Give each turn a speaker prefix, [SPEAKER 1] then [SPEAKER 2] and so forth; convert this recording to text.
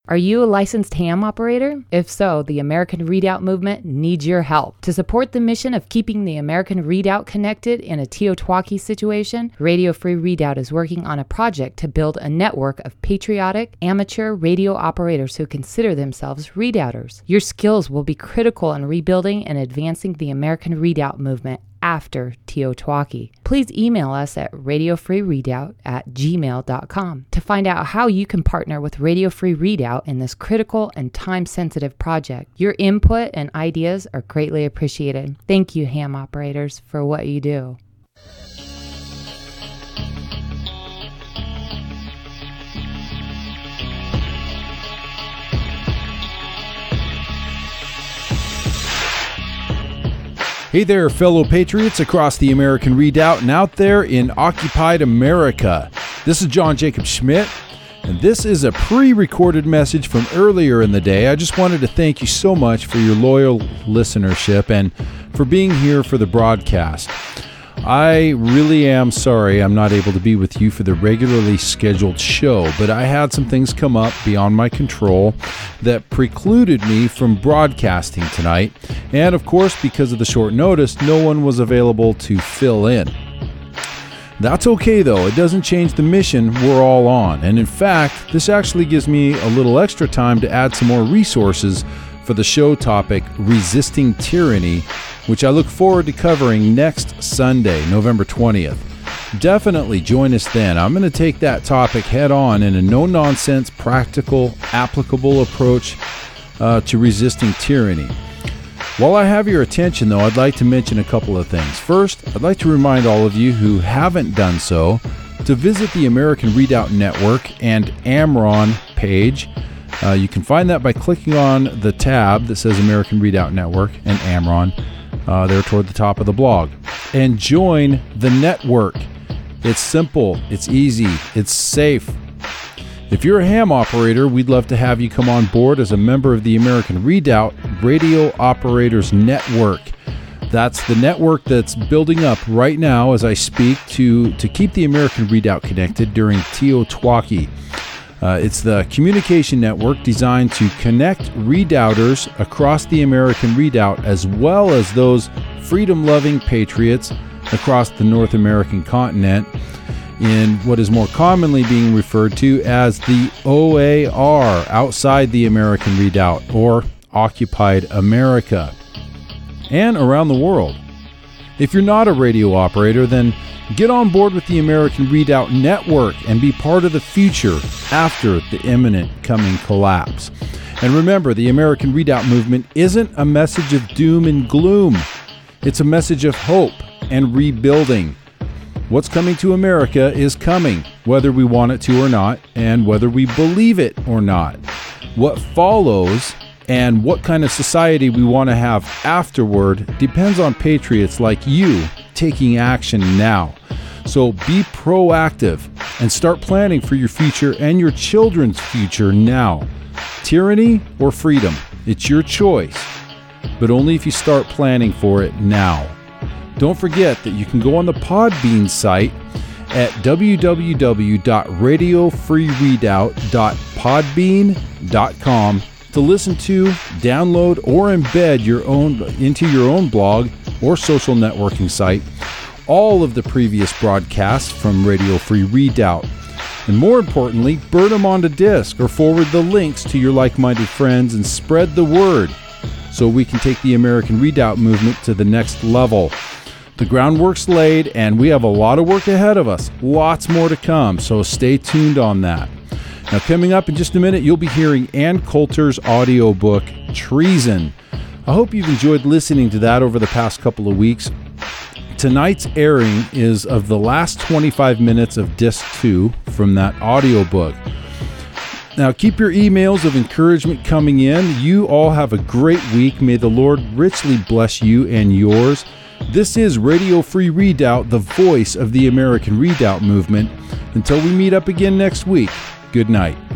[SPEAKER 1] Are you a licensed ham operator? If so, the American Readout Movement needs your help. To support the mission of keeping the American Readout connected in a Teotwaki situation, Radio Free Readout is working on a project to build a network of patriotic, amateur radio operators who consider themselves readouters. Your skills will be critical in rebuilding and advancing the American Readout Movement after Teotwaki. Please email us at radiofreereadout@gmail.com to find out how you can partner with Radio Free Readout in this critical and time-sensitive project. Your input and ideas are greatly appreciated. Thank you, ham operators, for what you do.
[SPEAKER 2] Hey there, fellow patriots across the American Readout and out there in occupied America. This is John Jacob Schmidt, and this is a pre-recorded message from earlier in the day. I just wanted to thank you so much for your loyal listenership and for being here for the broadcast. I really am sorry I'm not able to be with you for the regularly scheduled show, but I had some things come up beyond my control that precluded me from broadcasting tonight. And of course, because of the short notice, no one was available to fill in. That's okay though, it doesn't change the mission we're all on. And in fact, this actually gives me a little extra time to add some more resources for the show topic, Resisting Tyranny, which I look forward to covering next Sunday, November 20th. Definitely join us then. I'm going to take that topic head on in a no-nonsense, practical, applicable approach to resisting tyranny. While I have your attention, though, I'd like to mention a couple of things. First, I'd like to remind all of you who haven't done so to visit the American Readout Network and AmRRON page. You can find that by clicking on the tab that says American Readout Network and AmRRON. There toward the top of the blog, and join the network. It's simple, it's easy, it's safe. If you're a ham operator, we'd love to have you come on board as a member of the American Readout Radio Operators Network. That's the network that's building up right now as I speak to keep the American Readout connected during Teotwaki. It's the communication network designed to connect redoubters across the American Readout, as well as those freedom-loving patriots across the North American continent in what is more commonly being referred to as the OAR, outside the American Readout, or occupied America, and around the world. If you're not a radio operator, then get on board with the American Readout Network and be part of the future after the imminent coming collapse. And remember, the American Readout Movement isn't a message of doom and gloom. It's a message of hope and rebuilding. What's coming to America is coming, whether we want it to or not, and whether we believe it or not. What follows and what kind of society we want to have afterward depends on patriots like you taking action now. So be proactive and start planning for your future and your children's future now. Tyranny or freedom, it's your choice, but only if you start planning for it now. Don't forget that you can go on the Podbean site at www.radiofreereadout.podbean.com to listen to, download, or embed into your own blog or social networking site all of the previous broadcasts from Radio Free Readout. And more importantly, burn them onto disk or forward the links to your like-minded friends and spread the word so we can take the American Readout movement to the next level. The groundwork's laid and we have a lot of work ahead of us. Lots more to come, so stay tuned on that. Now, coming up in just a minute, you'll be hearing Ann Coulter's audiobook, Treason. I hope you've enjoyed listening to that over the past couple of weeks. Tonight's airing is of the last 25 minutes of Disc 2 from that audiobook. Now, keep your emails of encouragement coming in. You all have a great week. May the Lord richly bless you and yours. This is Radio Free Readout, the voice of the American Readout movement. Until we meet up again next week, good night.